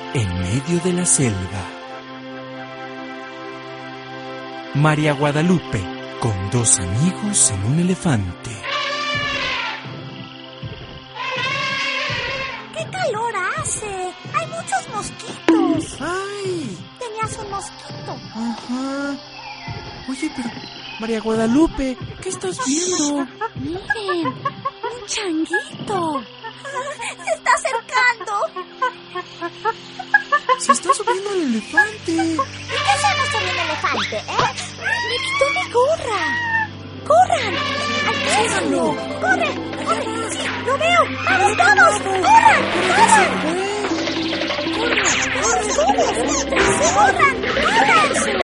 en medio de la selva. María Guadalupe con 2 amigos en un elefante. ¡Qué calor hace! ¡Hay muchos mosquitos! ¡Ay! Tenías un mosquito. Ajá. Oye, pero María Guadalupe, ¿qué estás viendo? Miren, un changuito. Se está acercando. Se está subiendo al elefante. ¿Y qué hacemos sobre un elefante, Me quitó mi gorra. ¡Corran! ¡Alcánzalo! ¡Corre! ¡Corre! ¡Sí, lo veo! ¡Vamos todos! ¡Corran! ¡Corran! ¡Corran! ¡Corran! ¡Corran! ¡Corran!